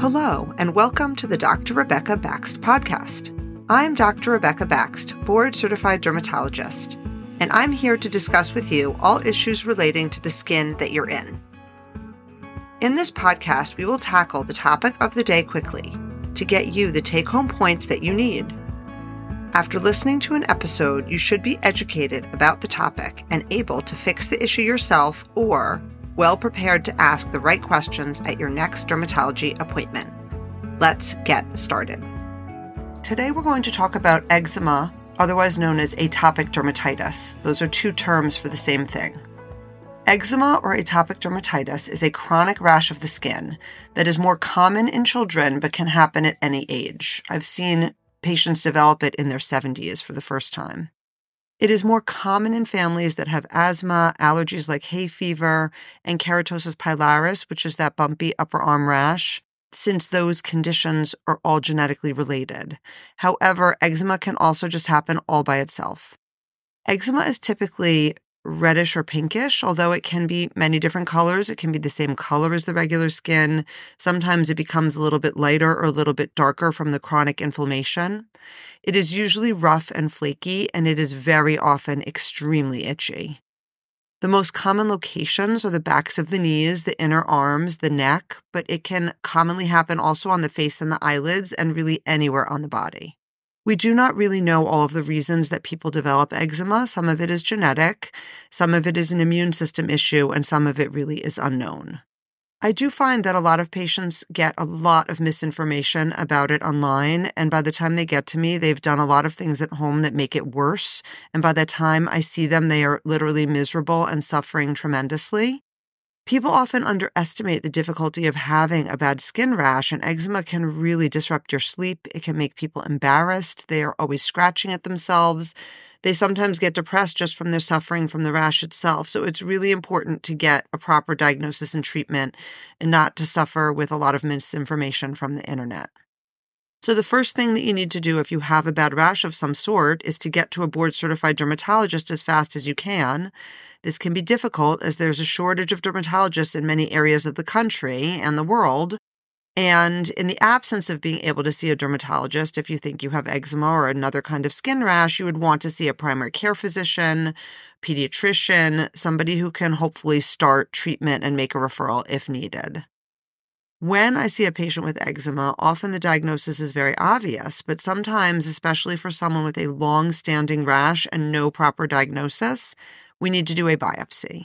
Hello, and welcome to the Dr. Rebecca Bakst podcast. I'm Dr. Rebecca Bakst, board-certified dermatologist, and I'm here to discuss with you all issues relating to the skin that you're in. In this podcast, we will tackle the topic of the day quickly to get you the take-home points that you need. After listening to an episode, you should be educated about the topic and able to fix the issue yourself or well prepared to ask the right questions at your next dermatology appointment. Let's get started. Today we're going to talk about eczema, otherwise known as atopic dermatitis. Those are two terms for the same thing. Eczema or atopic dermatitis is a chronic rash of the skin that is more common in children but can happen at any age. I've seen patients develop it in their 70s for the first time. It is more common in families that have asthma, allergies like hay fever, and keratosis pilaris, which is that bumpy upper arm rash, since those conditions are all genetically related. However, eczema can also just happen all by itself. Eczema is typically reddish or pinkish, although it can be many different colors. It can be the same color as the regular skin. Sometimes it becomes a little bit lighter or a little bit darker from the chronic inflammation. It is usually rough and flaky, and it is very often extremely itchy. The most common locations are the backs of the knees, the inner arms, the neck, but it can commonly happen also on the face and the eyelids and really anywhere on the body. We do not really know all of the reasons that people develop eczema. Some of it is genetic, some of it is an immune system issue, and some of it really is unknown. I do find that a lot of patients get a lot of misinformation about it online, and by the time they get to me, they've done a lot of things at home that make it worse, and by the time I see them, they are literally miserable and suffering tremendously. People often underestimate the difficulty of having a bad skin rash, and eczema can really disrupt your sleep. It can make people embarrassed. They are always scratching at themselves. They sometimes get depressed just from their suffering from the rash itself. So it's really important to get a proper diagnosis and treatment and not to suffer with a lot of misinformation from the internet. So the first thing that you need to do if you have a bad rash of some sort is to get to a board-certified dermatologist as fast as you can. This can be difficult as there's a shortage of dermatologists in many areas of the country and the world. And in the absence of being able to see a dermatologist, if you think you have eczema or another kind of skin rash, you would want to see a primary care physician, pediatrician, somebody who can hopefully start treatment and make a referral if needed. When I see a patient with eczema, often the diagnosis is very obvious, but sometimes, especially for someone with a long-standing rash and no proper diagnosis, we need to do a biopsy.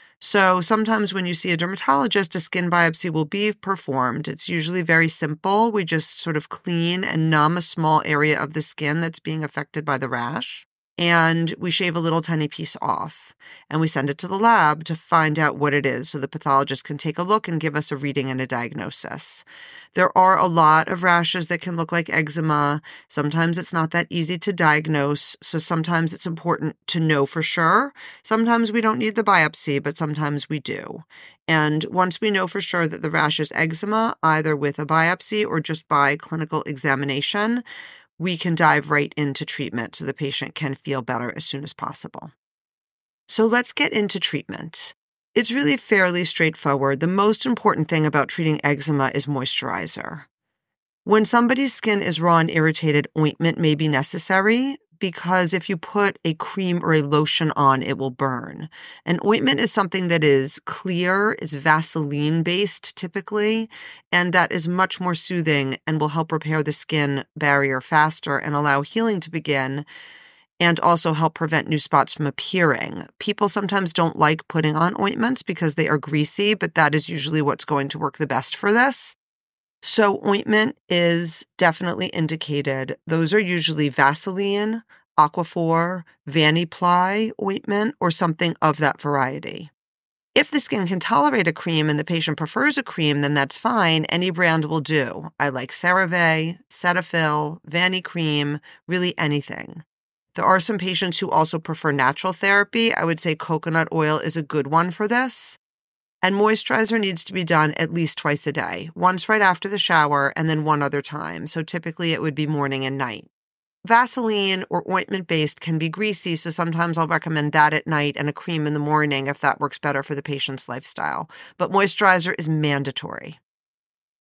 So sometimes when you see a dermatologist, a skin biopsy will be performed. It's usually very simple. We just sort of clean and numb a small area of the skin that's being affected by the rash, and we shave a little tiny piece off, and we send it to the lab to find out what it is so the pathologist can take a look and give us a reading and a diagnosis. There are a lot of rashes that can look like eczema. Sometimes it's not that easy to diagnose, so sometimes it's important to know for sure. Sometimes we don't need the biopsy, but sometimes we do. And once we know for sure that the rash is eczema, either with a biopsy or just by clinical examination, we can dive right into treatment so the patient can feel better as soon as possible. So let's get into treatment. It's really fairly straightforward. The most important thing about treating eczema is moisturizer. When somebody's skin is raw and irritated, ointment may be necessary because if you put a cream or a lotion on, it will burn. And ointment is something that is clear, it's Vaseline-based typically, and that is much more soothing and will help repair the skin barrier faster and allow healing to begin, and also help prevent new spots from appearing. People sometimes don't like putting on ointments because they are greasy, but that is usually what's going to work the best for this. So ointment is definitely indicated. Those are usually Vaseline, Aquaphor, Vani-Ply ointment, or something of that variety. If the skin can tolerate a cream and the patient prefers a cream, then that's fine. Any brand will do. I like CeraVe, Cetaphil, Vanicream, really anything. There are some patients who also prefer natural therapy. I would say coconut oil is a good one for this. And moisturizer needs to be done at least twice a day, once right after the shower and then one other time. So typically it would be morning and night. Vaseline or ointment-based can be greasy, so sometimes I'll recommend that at night and a cream in the morning if that works better for the patient's lifestyle. But moisturizer is mandatory.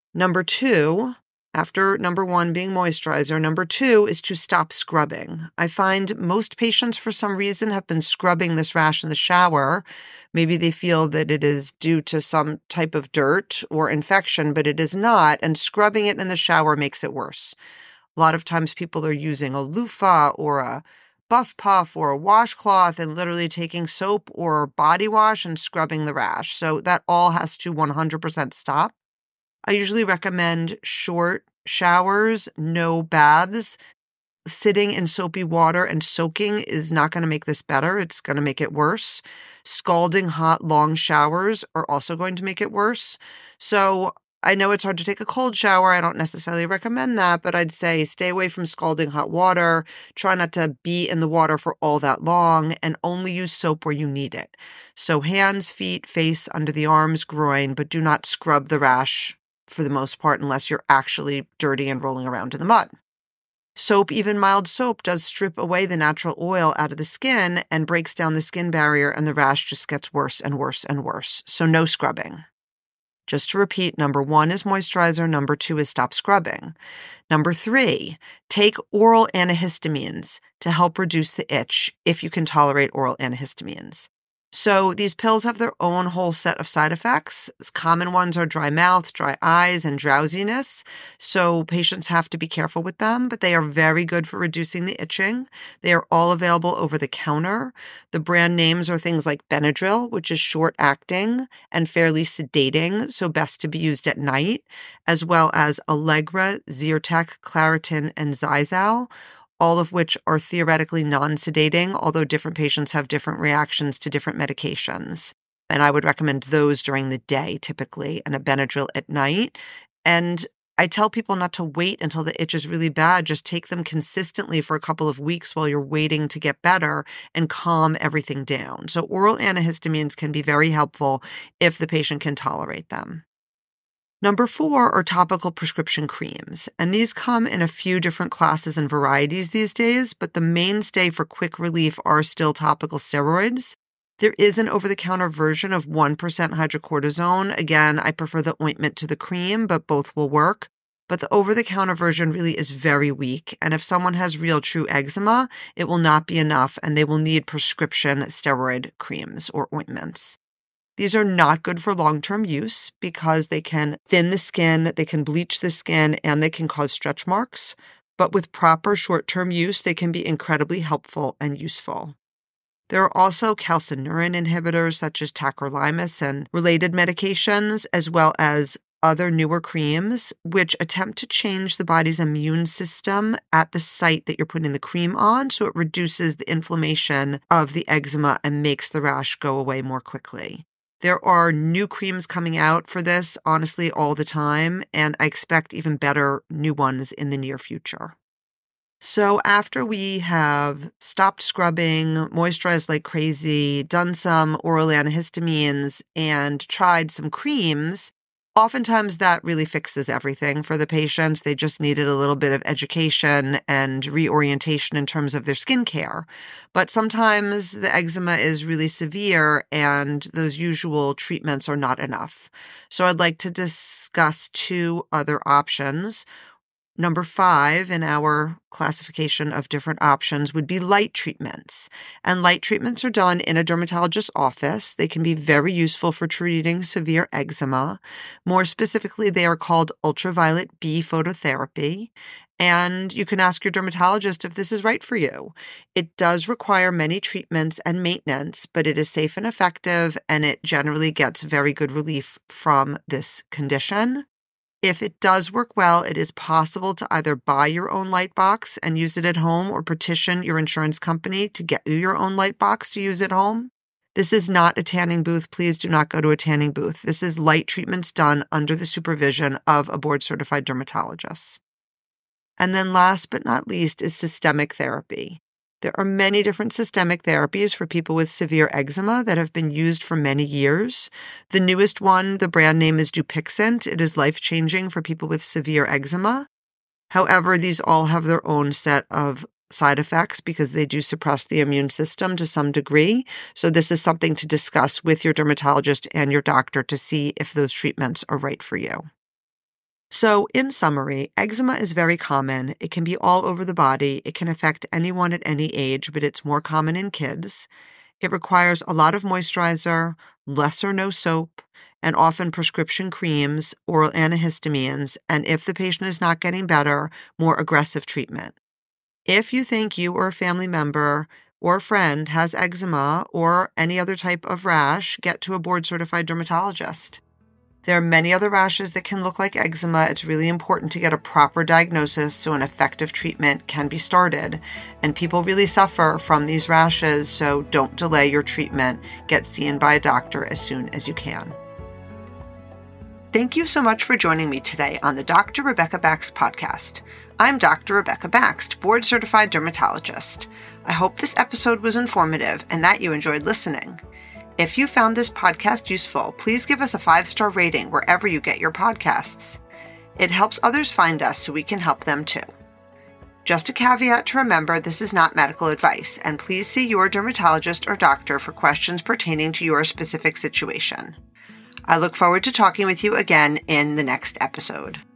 Number two, after number one being moisturizer, number two is to stop scrubbing. I find most patients, for some reason, have been scrubbing this rash in the shower. Maybe they feel that it is due to some type of dirt or infection, but it is not, and scrubbing it in the shower makes it worse. A lot of times people are using a loofah or a buff puff or a washcloth and literally taking soap or body wash and scrubbing the rash. So that all has to 100% stop. I usually recommend short showers, no baths. Sitting in soapy water and soaking is not going to make this better. It's going to make it worse. Scalding hot, long showers are also going to make it worse. So I know it's hard to take a cold shower. I don't necessarily recommend that, but I'd say stay away from scalding hot water. Try not to be in the water for all that long and only use soap where you need it. So hands, feet, face, under the arms, groin, but do not scrub the rash for the most part unless you're actually dirty and rolling around in the mud. Soap, even mild soap, does strip away the natural oil out of the skin and breaks down the skin barrier, and the rash just gets worse and worse and worse. So no scrubbing. Just to repeat, number one is moisturizer. Number two is stop scrubbing. Number three, take oral antihistamines to help reduce the itch if you can tolerate oral antihistamines. So these pills have their own whole set of side effects. Common ones are dry mouth, dry eyes, and drowsiness. So patients have to be careful with them, but they are very good for reducing the itching. They are all available over the counter. The brand names are things like Benadryl, which is short-acting and fairly sedating, so best to be used at night, as well as Allegra, Zyrtec, Claritin, and Zylsal, all of which are theoretically non-sedating, although different patients have different reactions to different medications. And I would recommend those during the day, typically, and a Benadryl at night. And I tell people not to wait until the itch is really bad. Just take them consistently for a couple of weeks while you're waiting to get better and calm everything down. So oral antihistamines can be very helpful if the patient can tolerate them. Number four are topical prescription creams, and these come in a few different classes and varieties these days, but the mainstay for quick relief are still topical steroids. There is an over-the-counter version of 1% hydrocortisone. Again, I prefer the ointment to the cream, but both will work. But the over-the-counter version really is very weak, and if someone has real true eczema, it will not be enough, and they will need prescription steroid creams or ointments. These are not good for long-term use because they can thin the skin, they can bleach the skin, and they can cause stretch marks. But with proper short-term use, they can be incredibly helpful and useful. There are also calcineurin inhibitors such as tacrolimus and related medications, as well as other newer creams, which attempt to change the body's immune system at the site that you're putting the cream on, so it reduces the inflammation of the eczema and makes the rash go away more quickly. There are new creams coming out for this, honestly, all the time, and I expect even better new ones in the near future. So after we have stopped scrubbing, moisturized like crazy, done some oral antihistamines, and tried some creams, oftentimes that really fixes everything for the patients. They just needed a little bit of education and reorientation in terms of their skincare. But sometimes the eczema is really severe and those usual treatments are not enough. So I'd like to discuss two other options. Number 5 in our classification of different options would be light treatments. And light treatments are done in a dermatologist's office. They can be very useful for treating severe eczema. More specifically, they are called ultraviolet B phototherapy. And you can ask your dermatologist if this is right for you. It does require many treatments and maintenance, but it is safe and effective, and it generally gets very good relief from this condition. If it does work well, it is possible to either buy your own light box and use it at home or petition your insurance company to get you your own light box to use at home. This is not a tanning booth. Please do not go to a tanning booth. This is light treatments done under the supervision of a board-certified dermatologist. And then last but not least is systemic therapy. There are many different systemic therapies for people with severe eczema that have been used for many years. The newest one, the brand name is Dupixent. It is life-changing for people with severe eczema. However, these all have their own set of side effects because they do suppress the immune system to some degree. So this is something to discuss with your dermatologist and your doctor to see if those treatments are right for you. So, in summary, eczema is very common. It can be all over the body. It can affect anyone at any age, but it's more common in kids. It requires a lot of moisturizer, less or no soap, and often prescription creams, oral antihistamines, and if the patient is not getting better, more aggressive treatment. If you think you or a family member or friend has eczema or any other type of rash, get to a board-certified dermatologist. There are many other rashes that can look like eczema. It's really important to get a proper diagnosis so an effective treatment can be started. And people really suffer from these rashes, so don't delay your treatment. Get seen by a doctor as soon as you can. Thank you so much for joining me today on the Dr. Rebecca Bakst podcast. I'm Dr. Rebecca Bakst, board-certified dermatologist. I hope this episode was informative and that you enjoyed listening. If you found this podcast useful, please give us a 5-star rating wherever you get your podcasts. It helps others find us so we can help them too. Just a caveat to remember, this is not medical advice, and please see your dermatologist or doctor for questions pertaining to your specific situation. I look forward to talking with you again in the next episode.